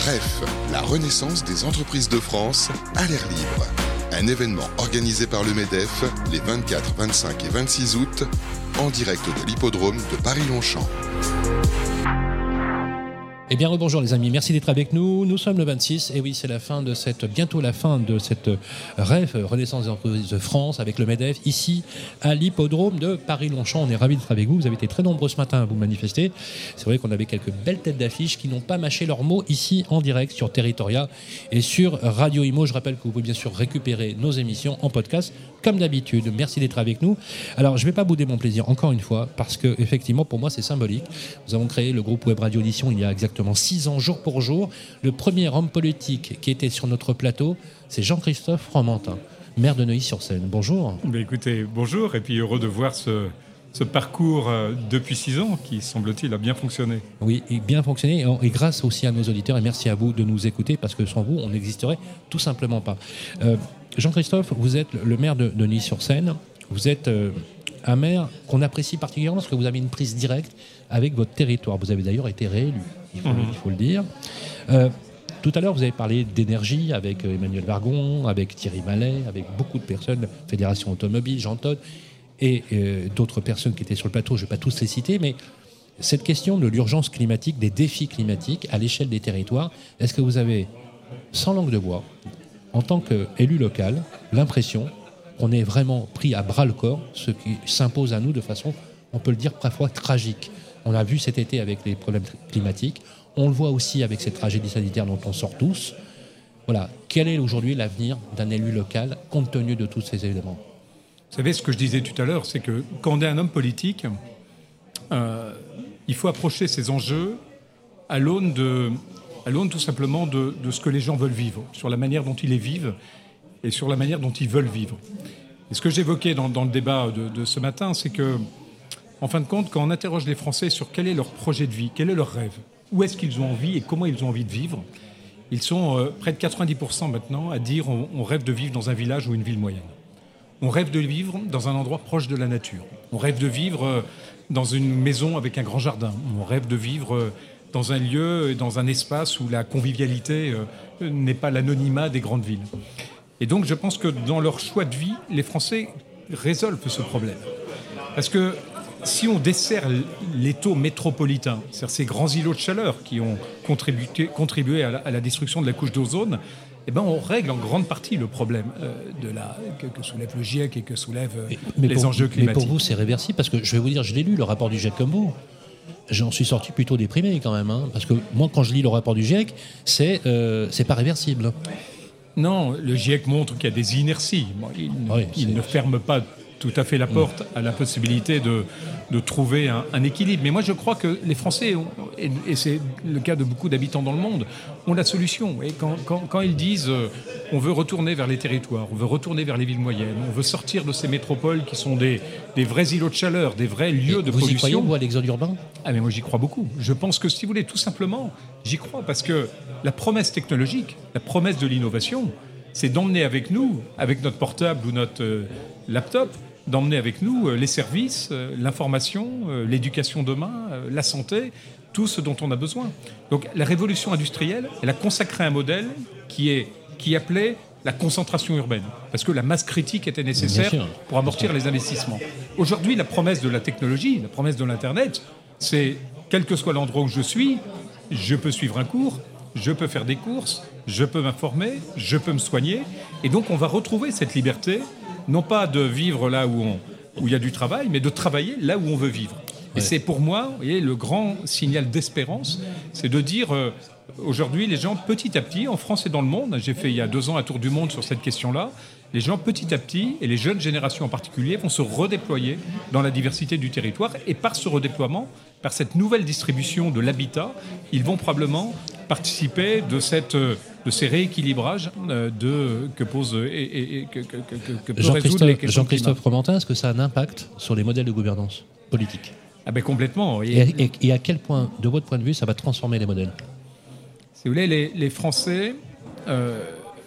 REF, la renaissance des entreprises de France à l'air libre. Un événement organisé par le MEDEF les 24, 25 et 26 août, en direct de l'hippodrome de Paris-Longchamp. Eh bien, bonjour les amis, merci d'être avec nous. Nous sommes le 26, et oui, c'est bientôt la fin de cette REF, Renaissance des entreprises de France, avec le MEDEF, ici, à l'hippodrome de Paris-Longchamp. On est ravis d'être avec vous. Vous avez été très nombreux ce matin à vous manifester. C'est vrai qu'on avait quelques belles têtes d'affiche qui n'ont pas mâché leurs mots ici, en direct, sur Territoria et sur Radio Imo. Je rappelle que vous pouvez bien sûr récupérer nos émissions en podcast, comme d'habitude. Merci d'être avec nous. Alors, je ne vais pas bouder mon plaisir, encore une fois, parce que, effectivement, pour moi, c'est symbolique. Nous avons créé le groupe Web Radio Audition il y a exactement 6 ans, jour pour jour. Le premier homme politique qui était sur notre plateau, c'est Jean-Christophe Fromentin, maire de Neuilly-sur-Seine. Bonjour. Écoutez, bonjour, et puis heureux de voir ce parcours depuis 6 ans qui, semble-t-il, a bien fonctionné. Oui, et bien fonctionné, et grâce aussi à nos auditeurs, et merci à vous de nous écouter, parce que sans vous, on n'existerait tout simplement pas. Jean-Christophe, vous êtes le maire de Neuilly-sur-Seine. Vous êtes un maire qu'on apprécie particulièrement parce que vous avez une prise directe avec votre territoire. Vous avez d'ailleurs été réélu, il faut le dire. Tout à l'heure, vous avez parlé d'énergie avec Emmanuel Vargon, avec Thierry Mallet, avec beaucoup de personnes, Fédération Automobile, Jean Todt, et d'autres personnes qui étaient sur le plateau. Je ne vais pas tous les citer, mais cette question de l'urgence climatique, des défis climatiques à l'échelle des territoires, est-ce que vous avez, sans langue de bois, en tant qu'élu local, l'impression qu'on est vraiment pris à bras-le-corps ce qui s'impose à nous de façon, on peut le dire, parfois tragique. On l'a vu cet été avec les problèmes climatiques, on le voit aussi avec cette tragédie sanitaire dont on sort tous. Voilà. Quel est aujourd'hui l'avenir d'un élu local compte tenu de tous ces éléments ? Vous savez, ce que je disais tout à l'heure, c'est que quand on est un homme politique, il faut approcher ces enjeux à l'aune tout simplement de ce que les gens veulent vivre, sur la manière dont ils les vivent et sur la manière dont ils veulent vivre. Et ce que j'évoquais dans le débat de ce matin, c'est que, en fin de compte, quand on interroge les Français sur quel est leur projet de vie, quel est leur rêve, où est-ce qu'ils ont envie et comment ils ont envie de vivre, ils sont près de 90% maintenant à dire on rêve de vivre dans un village ou une ville moyenne. On rêve de vivre dans un endroit proche de la nature. On rêve de vivre dans une maison avec un grand jardin. On rêve de vivre dans un lieu, dans un espace où la convivialité n'est pas l'anonymat des grandes villes. Et donc, je pense que dans leur choix de vie, les Français résolvent ce problème. Parce que si on dessert l'étau métropolitain, c'est-à-dire ces grands îlots de chaleur qui ont contribué à la destruction de la couche d'ozone, eh ben on règle en grande partie le problème que soulève le GIEC et que soulèvent les enjeux climatiques. Mais pour vous, c'est réversible, parce que je vais vous dire, je l'ai lu, le rapport du GIEC comme vous. J'en suis sorti plutôt déprimé quand même, parce que moi, quand je lis le rapport du GIEC, c'est pas réversible. Non, le GIEC montre qu'il y a des inerties. Il ne ferme pas tout à fait la porte à la possibilité de trouver un équilibre. Mais moi, je crois que les Français, et c'est le cas de beaucoup d'habitants dans le monde, ont la solution. Et quand ils disent on veut retourner vers les territoires, on veut retourner vers les villes moyennes, on veut sortir de ces métropoles qui sont des vrais îlots de chaleur, des vrais lieux de pollution. Vous y croyez, vous, à l'exode urbain ? Ah, mais moi, j'y crois beaucoup. Je pense que, si vous voulez, tout simplement, j'y crois parce que la promesse technologique, la promesse de l'innovation, c'est d'emmener avec nous, avec notre portable ou notre laptop, d'emmener avec nous les services, l'information, l'éducation demain, la santé, tout ce dont on a besoin. Donc la révolution industrielle, elle a consacré un modèle qui appelait la concentration urbaine, parce que la masse critique était nécessaire pour amortir les investissements. Aujourd'hui, la promesse de la technologie, la promesse de l'Internet, c'est quel que soit l'endroit où je suis, je peux suivre un cours, je peux faire des courses, je peux m'informer, je peux me soigner, et donc on va retrouver cette liberté, non pas de vivre là où il y a du travail, mais de travailler là où on veut vivre. Et c'est pour moi, vous voyez, le grand signal d'espérance, c'est de dire aujourd'hui, les gens, petit à petit, en France et dans le monde, j'ai fait il y a 2 ans un tour du monde sur cette question-là, les gens, petit à petit, et les jeunes générations en particulier, vont se redéployer dans la diversité du territoire. Et par ce redéploiement, par cette nouvelle distribution de l'habitat, ils vont probablement participer de ces rééquilibrages que pose et que peut résoudre les questions. Jean-Christophe Fromentin, est-ce que ça a un impact sur les modèles de gouvernance politique ? Ah ben complètement. Et à quel point, de votre point de vue, ça va transformer les modèles ? Si vous voulez, les Français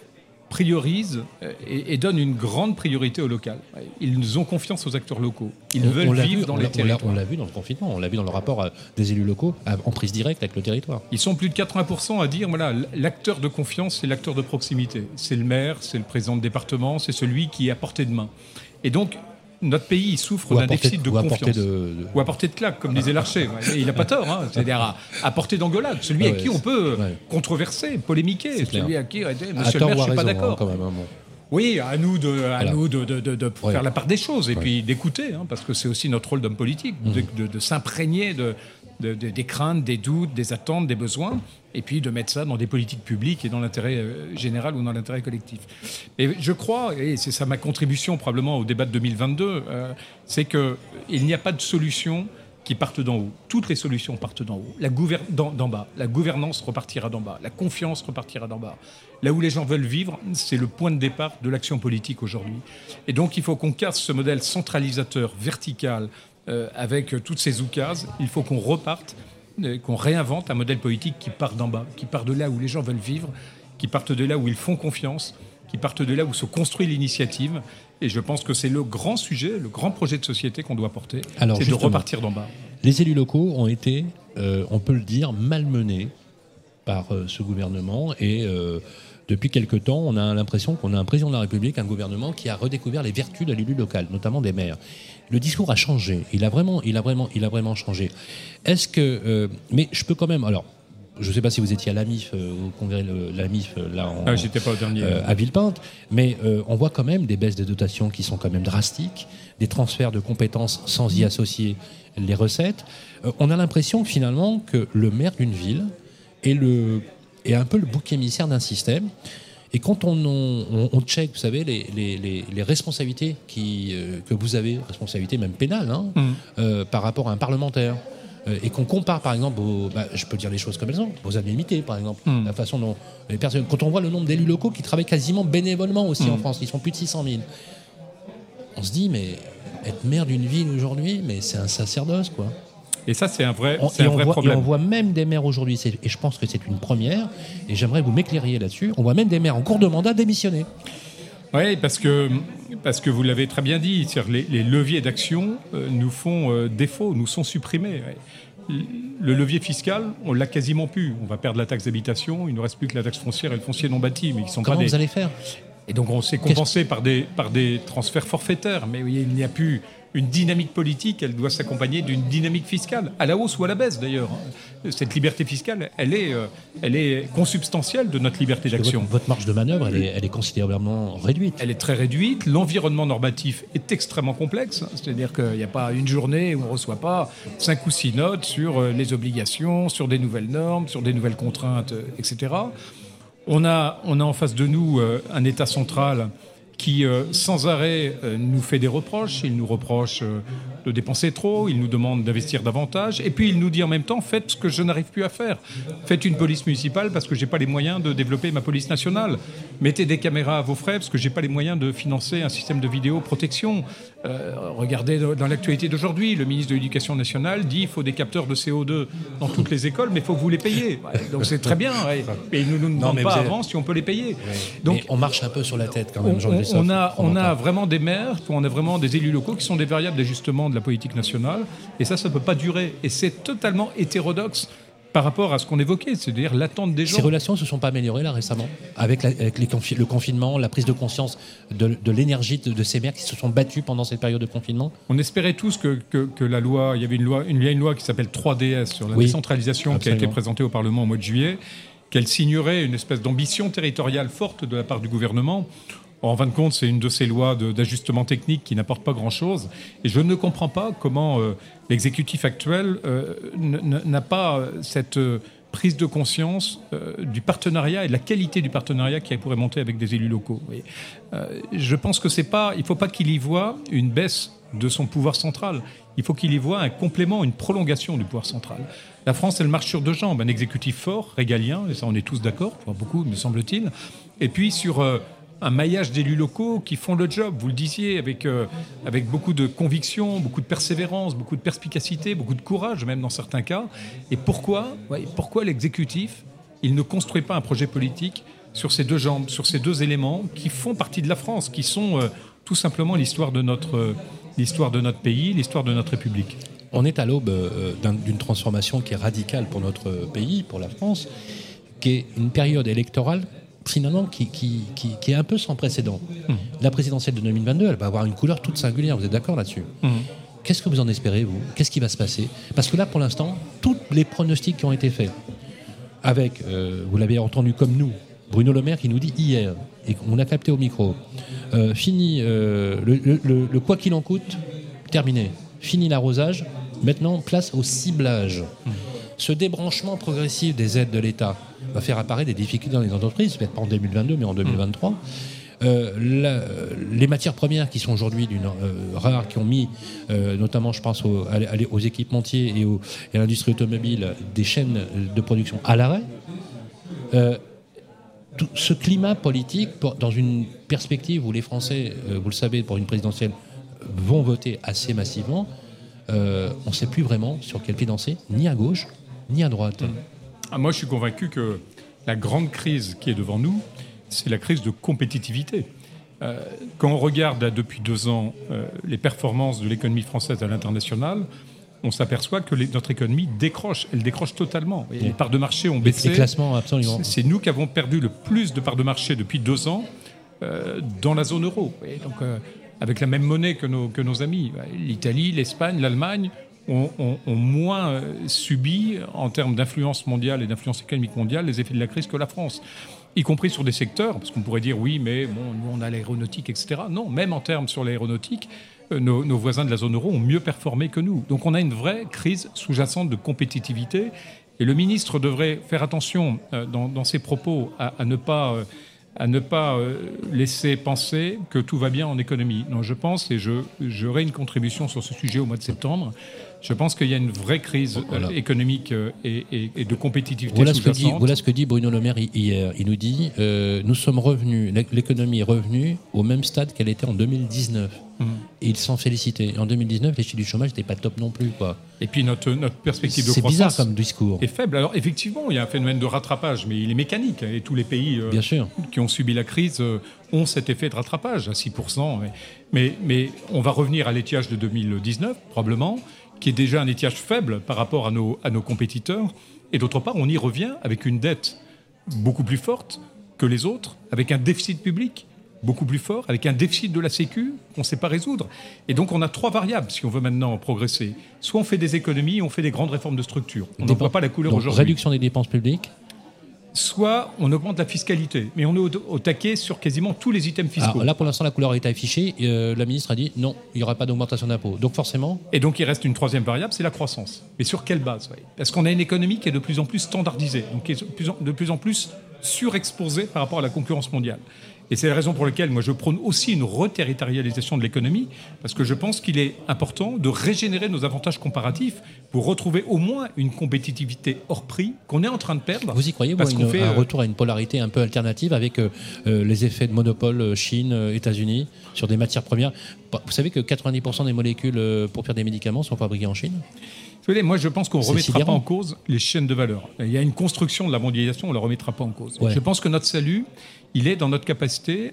priorisent et donnent une grande priorité au local. Ils ont confiance aux acteurs locaux. Ils veulent vivre dans les territoires. On l'a vu dans le confinement, on l'a vu dans le rapport des élus locaux en prise directe avec le territoire. Ils sont plus de 80% à dire, voilà, l'acteur de confiance, c'est l'acteur de proximité. C'est le maire, c'est le président de département, c'est celui qui est à portée de main. Et donc, notre pays il souffre d'un déficit de confiance. Ou à portée de claque, comme disait Larcher. Et il n'a pas tort, hein. C'est-à-dire à portée d'engueulade. Celui à qui on peut controverser, polémiquer. Celui à qui, monsieur le maire, je ne suis pas d'accord. Quand même, oui, à nous de faire la part des choses et puis d'écouter, hein, parce que c'est aussi notre rôle d'homme politique, de s'imprégner des craintes, des doutes, des attentes, des besoins, et puis de mettre ça dans des politiques publiques et dans l'intérêt général ou dans l'intérêt collectif. Et je crois, et c'est ça ma contribution probablement au débat de 2022, c'est qu'il n'y a pas de solution qui partent d'en haut. Toutes les solutions partent d'en haut. D'en bas. La gouvernance repartira d'en bas. La confiance repartira d'en bas. Là où les gens veulent vivre, c'est le point de départ de l'action politique aujourd'hui. Et donc, il faut qu'on casse ce modèle centralisateur, vertical, avec toutes ces oukases. Il faut qu'on reparte, qu'on réinvente un modèle politique qui part d'en bas, qui part de là où les gens veulent vivre, qui partent de là où ils font confiance, qui partent de là où se construit l'initiative. Et je pense que c'est le grand sujet, le grand projet de société qu'on doit porter, c'est de repartir d'en bas. Les élus locaux ont été, on peut le dire, malmenés par ce gouvernement et depuis quelque temps, on a l'impression qu'on a un président de la République, un gouvernement qui a redécouvert les vertus de l'élu local, notamment des maires. Le discours a changé, il a vraiment changé. Est-ce que, mais je peux quand même, alors, je ne sais pas si vous étiez à l'AMIF, au congrès l'AMIF, là, j'étais pas au dernier. À Villepinte, mais on voit quand même des baisses de dotations qui sont quand même drastiques, des transferts de compétences sans y associer les recettes. On a l'impression finalement que le maire d'une ville est un peu le bouc émissaire d'un système. Et quand on check, vous savez, les responsabilités que vous avez, responsabilités même pénales, hein, par rapport à un parlementaire, et qu'on compare par exemple je peux dire les choses comme elles sont, aux indemnités par exemple, la façon dont les personnes, quand on voit le nombre d'élus locaux qui travaillent quasiment bénévolement aussi en France, ils sont plus de 600 000, on se dit mais être maire d'une ville aujourd'hui, mais c'est un sacerdoce quoi. Et ça, c'est un vrai problème. Et on voit même des maires aujourd'hui, et je pense que c'est une première, et j'aimerais que vous m'éclairiez là-dessus, on voit même des maires en cours de mandat démissionner. Oui, parce que vous l'avez très bien dit, les leviers d'action nous font défaut, nous sont supprimés. Ouais. Le levier fiscal, on l'a quasiment plus. On va perdre la taxe d'habitation, il ne reste plus que la taxe foncière et le foncier non bâti. Mais comment vous allez faire ? Et donc on s'est compensé par des transferts forfaitaire, mais il n'y a plus une dynamique politique, elle doit s'accompagner d'une dynamique fiscale, à la hausse ou à la baisse d'ailleurs. Cette liberté fiscale, elle est consubstantielle de notre liberté d'action. Votre marge de manœuvre, elle est considérablement réduite. Elle est très réduite. L'environnement normatif est extrêmement complexe. C'est-à-dire qu'il n'y a pas une journée où on ne reçoit pas 5 ou 6 notes sur les obligations, sur des nouvelles normes, sur des nouvelles contraintes, etc. On a en face de nous un État central qui, sans arrêt, nous fait des reproches. Il nous reproche de dépenser trop, il nous demande d'investir davantage, et puis il nous dit en même temps, faites ce que je n'arrive plus à faire. Faites une police municipale parce que je n'ai pas les moyens de développer ma police nationale. Mettez des caméras à vos frais parce que je n'ai pas les moyens de financer un système de vidéoprotection. Regardez dans l'actualité d'aujourd'hui, le ministre de l'Éducation nationale dit qu'il faut des capteurs de CO2 dans toutes les écoles, mais il faut que vous les payiez. Donc c'est très bien, et il ne nous demande pas avant si on peut les payer. Donc, mais on marche un peu sur la tête quand même, on a vraiment des maires, on a vraiment des élus locaux qui sont des variables d'ajustement de la politique nationale, et ça ne peut pas durer. Et c'est totalement hétérodoxe par rapport à ce qu'on évoquait, c'est-à-dire l'attente des gens. Ces relations ne se sont pas améliorées là récemment, avec le confinement, la prise de conscience de l'énergie de ces maires qui se sont battus pendant cette période de confinement. On espérait tous que la loi, il y avait une loi qui s'appelle 3DS sur la décentralisation, absolument, qui a été présentée au Parlement au mois de juillet, qu'elle signerait une espèce d'ambition territoriale forte de la part du gouvernement. En fin de compte, c'est une de ces lois d'ajustement technique qui n'apporte pas grand-chose. Et je ne comprends pas comment l'exécutif actuel n'a pas cette prise de conscience du partenariat et de la qualité du partenariat qui pourrait monter avec des élus locaux. Je pense que il ne faut pas qu'il y voie une baisse de son pouvoir central. Il faut qu'il y voie un complément, une prolongation du pouvoir central. La France, elle marche sur deux jambes. Un exécutif fort, régalien, et ça on est tous d'accord, pour beaucoup, me semble-t-il. Et puis sur un maillage d'élus locaux qui font le job, vous le disiez, avec beaucoup de conviction, beaucoup de persévérance, beaucoup de perspicacité, beaucoup de courage, même dans certains cas. Et pourquoi l'exécutif, il ne construit pas un projet politique sur ces deux jambes, sur ces deux éléments qui font partie de la France, qui sont tout simplement l'histoire de notre pays, l'histoire de notre République. On est à l'aube d'une transformation qui est radicale pour notre pays, pour la France, qui est une période électorale finalement qui est un peu sans précédent. La présidentielle de 2022, elle va avoir une couleur toute singulière, vous êtes d'accord là-dessus ? Qu'est-ce que vous en espérez, vous ? Qu'est-ce qui va se passer ? Parce que là, pour l'instant, tous les pronostics qui ont été faits, avec, vous l'avez entendu comme nous, Bruno Le Maire qui nous dit hier, et qu'on a capté au micro, fini le quoi qu'il en coûte, terminé. Fini l'arrosage, maintenant place au ciblage. Ce débranchement progressif des aides de l'État va faire apparaître des difficultés dans les entreprises, peut-être pas en 2022, mais en 2023. Les matières premières qui sont aujourd'hui rares, qui ont mis, notamment je pense aux équipementiers et à l'industrie automobile, des chaînes de production à l'arrêt. Tout ce climat politique, dans une perspective où les Français, vous le savez, pour une présidentielle, vont voter assez massivement, on ne sait plus vraiment sur quel pied danser, ni à gauche, ni à droite. Moi, je suis convaincu que la grande crise qui est devant nous, c'est la crise de compétitivité. Quand on regarde depuis 2 ans les performances de l'économie française à l'international, on s'aperçoit que notre économie décroche. Elle décroche totalement. Et les parts de marché ont baissé. Les classements, absolument. C'est nous qui avons perdu le plus de parts de marché depuis 2 ans dans la zone euro. Et donc, avec la même monnaie que nos amis. L'Italie, l'Espagne, l'Allemagne ont moins subi, en termes d'influence mondiale et d'influence économique mondiale, les effets de la crise que la France. Y compris sur des secteurs, parce qu'on pourrait dire oui, mais bon, nous on a l'aéronautique, etc. Non, même en termes sur l'aéronautique, nos voisins de la zone euro ont mieux performé que nous. Donc on a une vraie crise sous-jacente de compétitivité. Et le ministre devrait faire attention dans ses propos à ne pas laisser penser que tout va bien en économie. Non, je pense, et j'aurai une contribution sur ce sujet au mois de septembre, je pense qu'il y a une vraie crise économique et de compétitivité sous-jacente. Voilà ce que dit Bruno Le Maire hier. Il nous dit nous sommes revenus, l'économie est revenue au même stade qu'elle était en 2019. Et il s'en félicitait. En 2019, les chiffres du chômage n'étaient pas top non plus, quoi. Et puis notre perspective de croissance c'est bizarre comme discours. Est faible. Alors effectivement, il y a un phénomène de rattrapage, mais il est mécanique. Et tous les pays Bien sûr. qui ont subi la crise ont cet effet de rattrapage à 6%. Mais on va revenir à l'étiage de 2019, probablement, qui est déjà un étiage faible par rapport à nos compétiteurs. Et d'autre part, on y revient avec une dette beaucoup plus forte que les autres, avec un déficit public beaucoup plus fort, avec un déficit de la Sécu qu'on ne sait pas résoudre. Et donc on a 3 variables si on veut maintenant progresser. Soit on fait des économies, on fait des grandes réformes de structure. On n'en voit pas la couleur aujourd'hui. Réduction des dépenses publiques. Soit on augmente la fiscalité. Mais on est au taquet sur quasiment tous les items fiscaux. Alors là, pour l'instant, la couleur est affichée. La ministre a dit non, il n'y aura pas d'augmentation d'impôts. Donc forcément... Et donc il reste une 3e variable, c'est la croissance. Mais sur quelle base ? Parce qu'on a une économie qui est de plus en plus standardisée, donc qui est de plus en plus surexposée par rapport à la concurrence mondiale. Et c'est la raison pour laquelle moi je prône aussi une reterritorialisation de l'économie, parce que je pense qu'il est important de régénérer nos avantages comparatifs pour retrouver au moins une compétitivité hors prix qu'on est en train de perdre. Vous y croyez, un retour à une polarité un peu alternative avec les effets de monopole Chine, États-Unis sur des matières premières. Vous savez que 90% des molécules pour faire des médicaments sont fabriquées en Chine ? Moi, je pense qu'on ne remettra pas en cause les chaînes de valeur. Il y a une construction de la mondialisation, on ne la remettra pas en cause. Ouais. Je pense que notre salut, il est dans notre capacité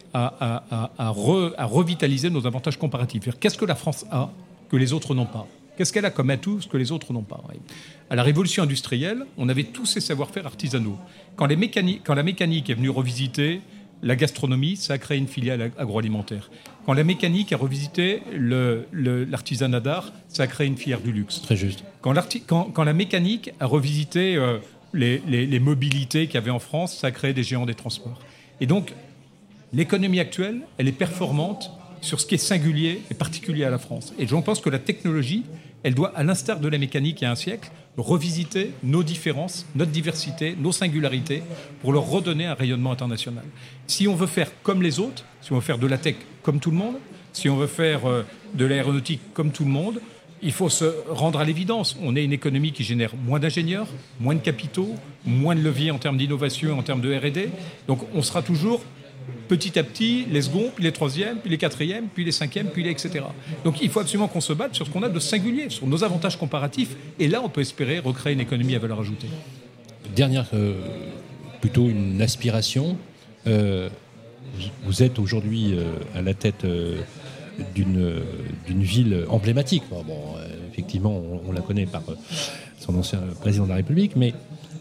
à revitaliser nos avantages comparatifs. Qu'est-ce que la France a que les autres n'ont pas ? Qu'est-ce qu'elle a comme atout que les autres n'ont pas ? À la révolution industrielle, on avait tous ces savoir-faire artisanaux. Quand la mécanique est venue revisiter la gastronomie, ça a créé une filiale agroalimentaire. Quand la mécanique a revisité l'artisanat d'art, ça a créé une filière du luxe. Très juste. Quand la mécanique a revisité les mobilités qu'il y avait en France, ça a créé des géants des transports. Et donc, l'économie actuelle, elle est performante sur ce qui est singulier et particulier à la France. Et je pense que la technologie, elle doit, à l'instar de la mécanique il y a un siècle, revisiter nos différences, notre diversité, nos singularités, pour leur redonner un rayonnement international. Si on veut faire comme les autres, si on veut faire de la tech comme tout le monde, si on veut faire de l'aéronautique comme tout le monde, il faut se rendre à l'évidence. On est une économie qui génère moins d'ingénieurs, moins de capitaux, moins de leviers en termes d'innovation, en termes de R&D. Donc on sera toujours petit à petit les seconds, puis les troisièmes, puis les quatrièmes, puis les cinquièmes, puis les etc. Donc il faut absolument qu'on se batte sur ce qu'on a de singulier, sur nos avantages comparatifs. Et là, on peut espérer recréer une économie à valeur ajoutée. Dernière, plutôt une aspiration. Vous êtes aujourd'hui à la tête d'une ville emblématique. Effectivement, on la connaît par son ancien président de la République, mais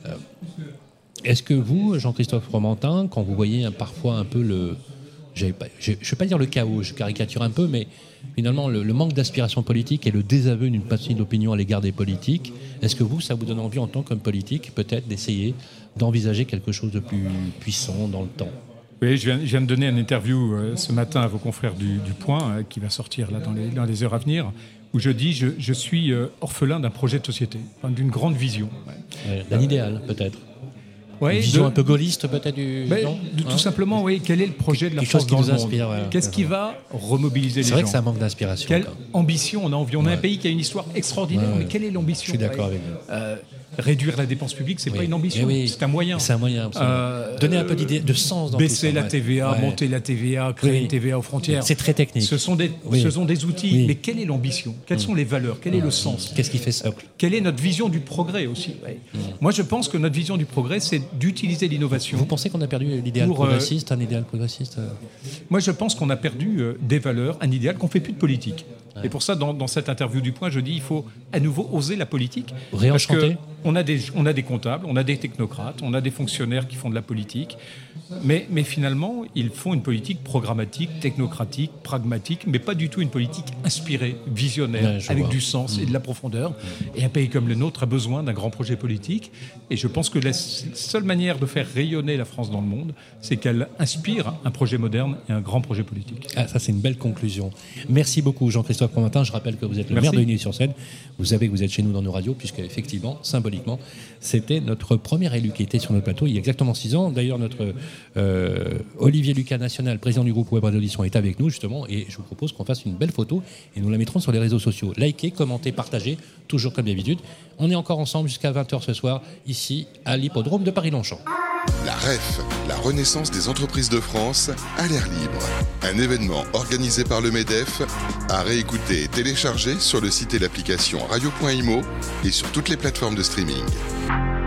est-ce que vous, Jean-Christophe Fromentin, quand vous voyez parfois un peu je ne vais pas dire le chaos, je caricature un peu, mais finalement le manque d'aspiration politique et le désaveu d'une partie de l'opinion à l'égard des politiques, est-ce que ça vous donne envie en tant qu'homme politique peut-être d'essayer d'envisager quelque chose de plus puissant dans le temps ? Oui, je viens de donner une interview ce matin à vos confrères du Point, qui va sortir là dans les heures à venir, où je dis je suis orphelin d'un projet de société, d'une grande vision. D'un idéal peut-être. Ouais, une vision un peu gaulliste peut-être tout simplement, oui. Quel est le projet de la France dans le monde ? Qu'est-ce qui va remobiliser les gens ? C'est vrai que ça manque d'inspiration. Quelle ambition on a envie ? On a un pays qui a une histoire extraordinaire, mais quelle est l'ambition ? Je suis d'accord avec vous. Réduire la dépense publique, c'est pas une ambition, c'est un moyen. C'est un moyen. Donner un peu d'idée, de sens dans baisser tout ça. la TVA, monter la TVA, créer une TVA aux frontières. C'est très technique. Ce sont des outils. Mais quelle est l'ambition ? Quelles sont les valeurs ? Quel est le sens ? Qu'est-ce qui fait socle ? Quelle est notre vision du progrès aussi ? Moi, je pense que notre vision du progrès, c'est d'utiliser l'innovation. Vous pensez qu'on a perdu l'idéal progressiste, un idéal progressiste ? Moi, je pense qu'on a perdu des valeurs, un idéal, qu'on ne fait plus de politique. Et pour ça, dans cette interview du Point, je dis il faut à nouveau oser la politique. Réenchanter. On a des comptables, on a des technocrates, on a des fonctionnaires qui font de la politique. Mais finalement, ils font une politique programmatique, technocratique, pragmatique, mais pas du tout une politique inspirée, visionnaire, avec du sens et de la profondeur. Et un pays comme le nôtre a besoin d'un grand projet politique. Et je pense que la seule manière de faire rayonner la France dans le monde, c'est qu'elle inspire un projet moderne et un grand projet politique. Ah, ça, c'est une belle conclusion. Merci beaucoup, Jean-Christophe Fromentin. Je rappelle que vous êtes le maire de Neuilly-sur-Seine. Vous savez que vous êtes chez nous dans nos radios, puisque effectivement, symboliquement, c'était notre premier élu qui était sur notre plateau il y a exactement 6 ans. D'ailleurs, notre Olivier Lucas National, président du groupe Web Radio Audition, est avec nous justement, et je vous propose qu'on fasse une belle photo et nous la mettrons sur les réseaux sociaux. Likez, commentez, partagez, toujours comme d'habitude. On est encore ensemble jusqu'à 20h ce soir, ici à l'hippodrome de Paris-Longchamp. La REF, la renaissance des entreprises de France, à l'air libre. Un événement organisé par le MEDEF, à réécouter et télécharger sur le site et l'application radio.imo et sur toutes les plateformes de streaming.